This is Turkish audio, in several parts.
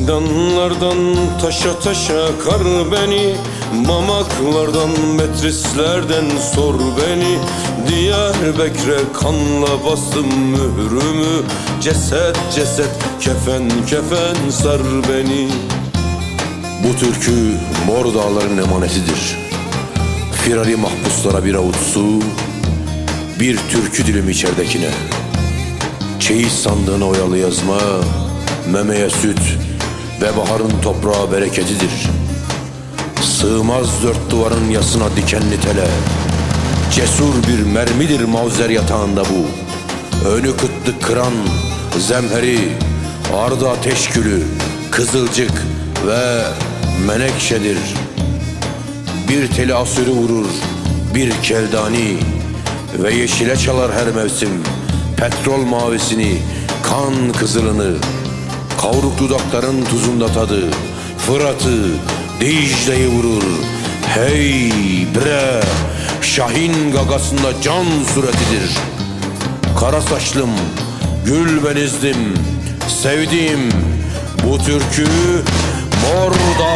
Zindanlardan taşa taşa kar beni, mamaklardan metrislerden sor beni. Diyarbakır'a kanla bastım mührümü, ceset ceset kefen kefen sar beni. Bu türkü Mor Dağların emanetidir. Firari mahpuslara bir avuç su, bir türkü dilim içeridekine. Çeyiz sandığına oyalı yazma, memeye süt ve baharın toprağa bereketidir. Sığmaz dört duvarın yasına dikenli tele. Cesur bir mermidir mavzer yatağında bu. Önü kıtlık kıran zemheri, ardı ateş külü, kızılcık ve menekşedir. Bir teli asürü vurur, bir keldani ve yeşile çalar her mevsim petrol mavisini, kan kızılını. Kavruk dudakların tuzunda tadı, Fırat'ı, Dicle'yi vurur. Hey bre, Şahin gagasında can suretidir. Kara saçlım, gül benizdim, sevdiğim bu türkü Mor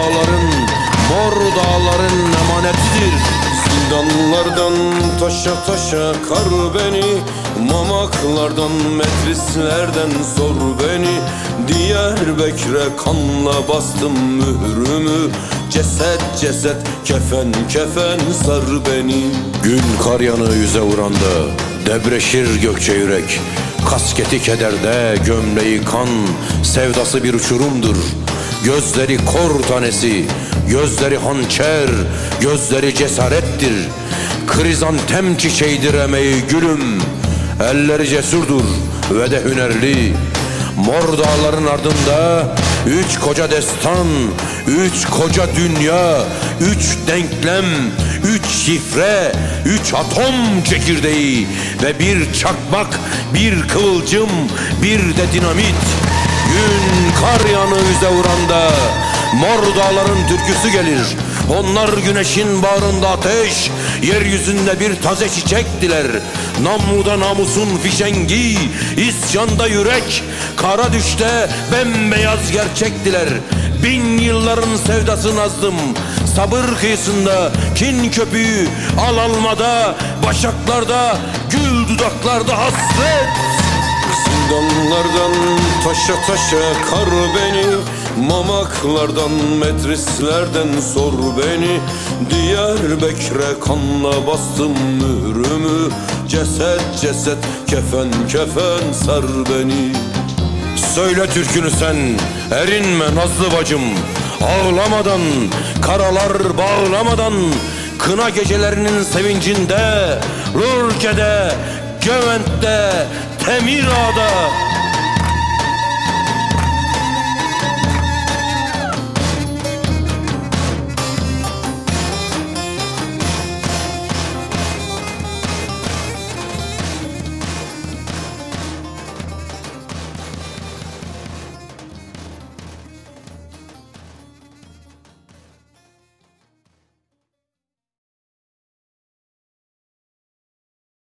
Dağların emanetidir. Zindanlardan taşa taşa kar beni, mamaklardan metrislerden sor beni. Diyarbakır'a kanla bastım mührümü, ceset ceset kefen kefen sar beni. Gün kar yanığı yüze vuranda debreşir gökçe yürek. Kasketi kederde, gömleği kan, sevdası bir uçurumdur. Gözleri kor tanesi, gözleri hançer, gözleri cesarettir. Krizantem çiçeğidir emeği gülüm, elleri cesurdur ve de hünerli. Mor Dağların ardında üç koca destan, üç koca dünya, üç denklem, üç şifre, üç atom çekirdeği ve bir çakmak, bir kıvılcım, bir de dinamit. Gün kar yanığı yüze vuranda Mor Dağların türküsü gelir. Onlar güneşin bağrında ateş, yeryüzünde bir taze çiçektiler. Namluda namusun fişengi, isyanda yürek, kara düşte bembeyaz gerçektiler. Bin yılların sevdası nazdım, sabır kıyısında kin köpüğü, al almada, başaklarda, gül dudaklarda hasret. Zindanlardan taşa taşa kar beni, mamaklardan metrislerden sor beni. Diyarbakır'a kanla bastım mührümü, ceset ceset kefen kefen sar beni. Söyle türkünü sen, erinme nazlı bacım. Ağlamadan, karalar bağlamadan, kına gecelerinin sevincinde, Lurke'de, Gevent'te, Temirağ'da